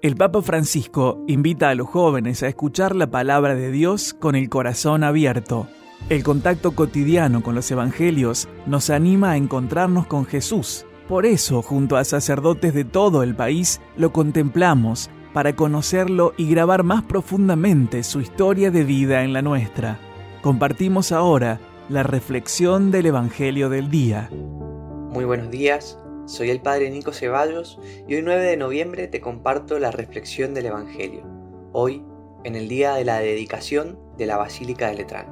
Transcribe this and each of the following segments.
El Papa Francisco invita a los jóvenes a escuchar la palabra de Dios con el corazón abierto. El contacto cotidiano con los evangelios nos anima a encontrarnos con Jesús. Por eso, junto a sacerdotes de todo el país, lo contemplamos para conocerlo y grabar más profundamente su historia de vida en la nuestra. Compartimos ahora la reflexión del Evangelio del día. Muy buenos días. Soy el Padre Nico Ceballos y hoy 9 de noviembre te comparto la reflexión del Evangelio. Hoy, en el día de la dedicación de la Basílica de Letrán.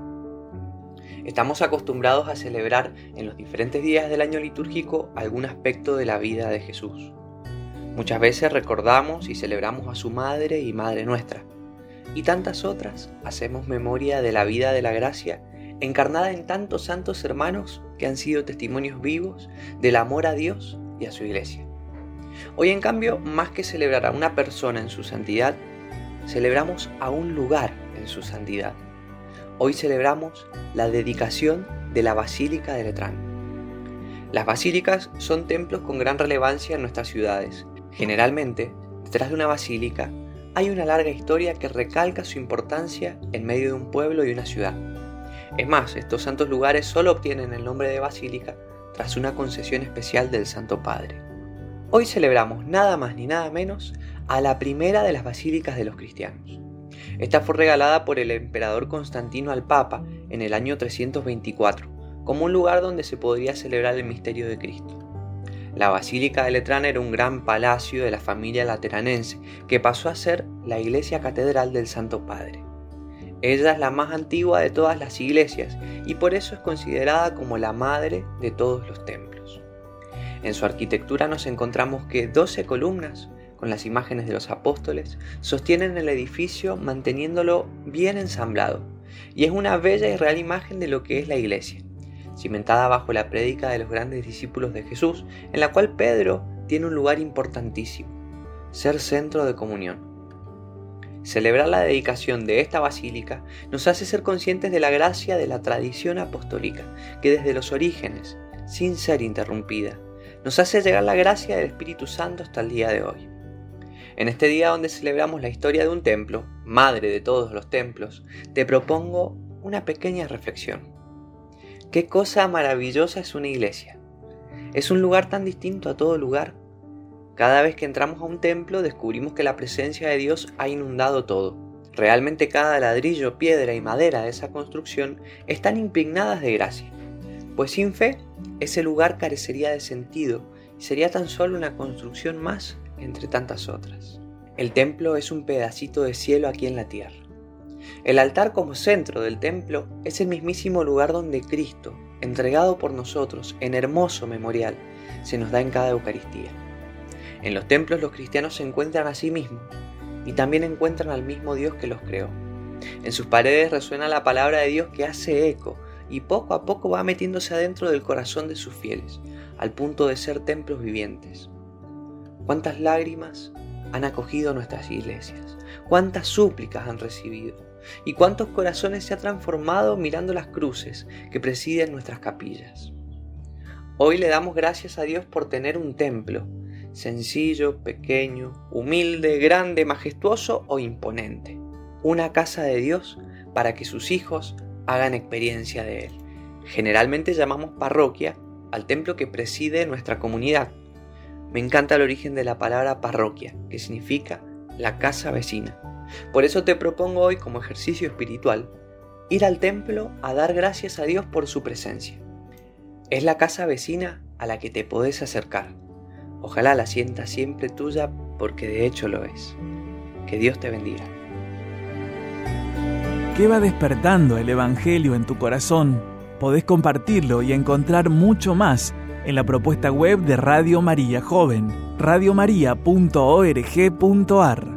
Estamos acostumbrados a celebrar en los diferentes días del año litúrgico algún aspecto de la vida de Jesús. Muchas veces recordamos y celebramos a su Madre y Madre nuestra, y tantas otras hacemos memoria de la vida de la gracia encarnada en tantos santos hermanos que han sido testimonios vivos del amor a Dios y a su Iglesia. Hoy, en cambio, más que celebrar a una persona en su santidad, celebramos a un lugar en su santidad. Hoy celebramos la dedicación de la Basílica de Letrán. Las basílicas son templos con gran relevancia en nuestras ciudades. Generalmente, detrás de una basílica hay una larga historia que recalca su importancia en medio de un pueblo y una ciudad. Es más, estos santos lugares solo obtienen el nombre de basílica tras una concesión especial del Santo Padre. Hoy celebramos nada más ni nada menos a la primera de las basílicas de los cristianos. Esta fue regalada por el emperador Constantino al Papa en el año 324, como un lugar donde se podría celebrar el misterio de Cristo. La Basílica de Letrán era un gran palacio de la familia lateranense que pasó a ser la iglesia catedral del Santo Padre. Ella es la más antigua de todas las iglesias y por eso es considerada como la madre de todos los templos. En su arquitectura nos encontramos que 12 columnas con las imágenes de los apóstoles sostienen el edificio manteniéndolo bien ensamblado, y es una bella y real imagen de lo que es la iglesia, cimentada bajo la prédica de los grandes discípulos de Jesús, en la cual Pedro tiene un lugar importantísimo: ser centro de comunión. Celebrar la dedicación de esta basílica nos hace ser conscientes de la gracia de la tradición apostólica, que desde los orígenes, sin ser interrumpida, nos hace llegar la gracia del Espíritu Santo hasta el día de hoy. En este día donde celebramos la historia de un templo, madre de todos los templos, te propongo una pequeña reflexión. ¿Qué cosa maravillosa es una iglesia? Es un lugar tan distinto a todo lugar. Cada vez que entramos a un templo descubrimos que la presencia de Dios ha inundado todo. Realmente cada ladrillo, piedra y madera de esa construcción están impregnadas de gracia. Pues sin fe, ese lugar carecería de sentido y sería tan solo una construcción más entre tantas otras. El templo es un pedacito de cielo aquí en la tierra. El altar como centro del templo es el mismísimo lugar donde Cristo, entregado por nosotros en hermoso memorial, se nos da en cada Eucaristía. En los templos los cristianos se encuentran a sí mismos y también encuentran al mismo Dios que los creó. En sus paredes resuena la palabra de Dios que hace eco y poco a poco va metiéndose adentro del corazón de sus fieles, al punto de ser templos vivientes. ¿Cuántas lágrimas han acogido nuestras iglesias? ¿Cuántas súplicas han recibido? ¿Y cuántos corazones se han transformado mirando las cruces que presiden nuestras capillas? Hoy le damos gracias a Dios por tener un templo, sencillo, pequeño, humilde, grande, majestuoso o imponente. Una casa de Dios para que sus hijos hagan experiencia de Él. Generalmente llamamos parroquia al templo que preside nuestra comunidad. Me encanta el origen de la palabra parroquia, que significa la casa vecina. Por eso te propongo hoy, como ejercicio espiritual, ir al templo a dar gracias a Dios por su presencia. Es la casa vecina a la que te podés acercar. Ojalá la sientas siempre tuya, porque de hecho lo es. Que Dios te bendiga. ¿Qué va despertando el Evangelio en tu corazón? Podés compartirlo y encontrar mucho más en la propuesta web de Radio María Joven, radiomaria.org.ar.